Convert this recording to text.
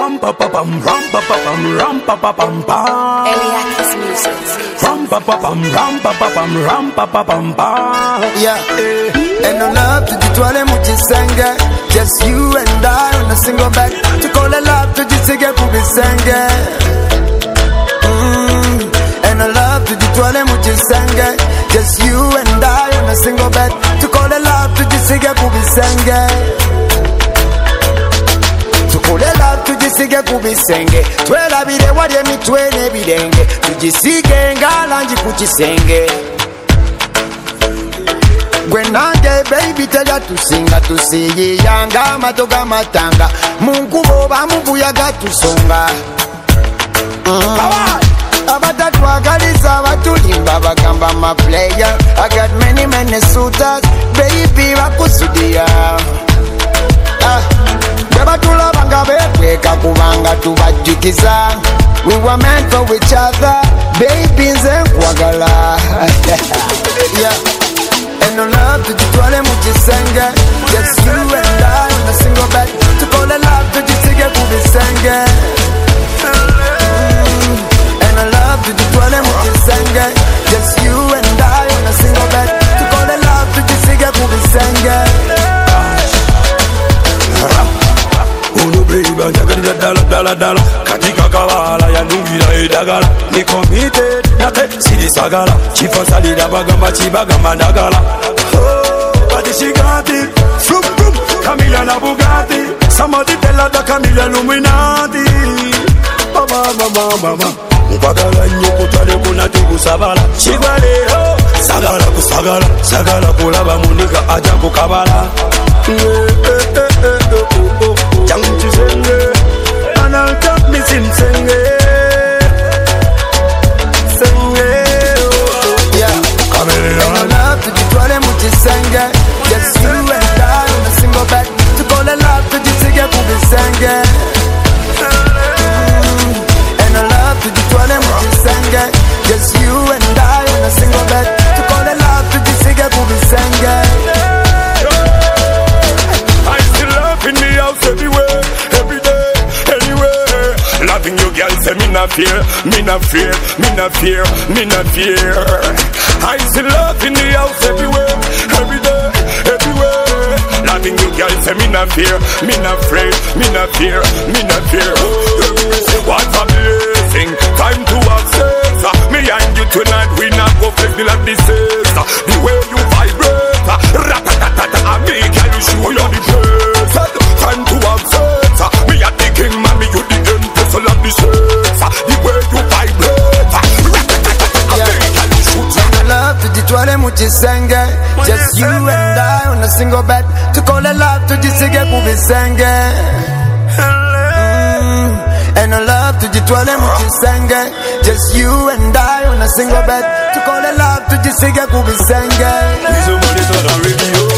ram pa pa pam, ram pa pa pam, ram pa pa pam pam. Eliakis Music. Ram pa pa pam, ram pa pa pam, ram pa pa pam pam. Yeah, and no love to the toilet muchisenge. Just you and I on a single bed. To call a love to just get kubisenge. And no love to the toilet muchisenge. Just you and I on a single bed. To call a love to just get kubisenge. Tukulela tujisige kubisenge twela bire wali mitwene bidenge tujisige ngalanji kuchisenge gwenange baby tega tusinga tusiye yanga matoga matanga Mungu boba mubuya gatusonga abatatu agaliza batulimba bagamba my player I got many suitors baby bakusudia Batulabanga bekweka kubanga tubajikiza We were meant for each other Baby nze nkwagala Yeah And no love tujitwale mukisenge Just you and I on a single bed Tukole love tujisige kubisenge And no love tujitwale mukisenge Just you and I on a single bed Tukole love tujisige kubisenge Unu baby njagala dala katika kawala ya nungira edagala ni committed nate sirisagala chifa salida bagamba chibagamba ndagala but she got it from Camilla na Bugatti somebody tell her that Camilla Illuminati mama Mpagala nyo kutale kuna tugusabala Chigwale sagala kulaba munika aja kukabala Jangu chisenge Analtap misin senge Yeah Kamela love tujitwale muchisenge Just you and I on a single bed Tukole love tujisige kubisenge And I love tujitwale muchisenge Just you and I on a single bed Tukole love tujisige kubisenge I still love in the house everywhere, every day, anywhere. Loving you girl say me not fear. I still love in the house everywhere, every day, everywhere. Loving you girl say me not fear. What a blessing, time to access. Me and you tonight, we not go flex me like this. The way you vibrate, ratatatata, I make you show you the place. Time to access. Me a the king, mommy, you the empress of the shades. The way you vibrate, ratatatata, I make you show you. Love tujitwale muchisenge Just you and I on a single bed Tukole love tujisige kubisenge And I love tujitwale muchisenge Just you and I on a single bed Tukole love tujisige kubisenge Somebody turn on radio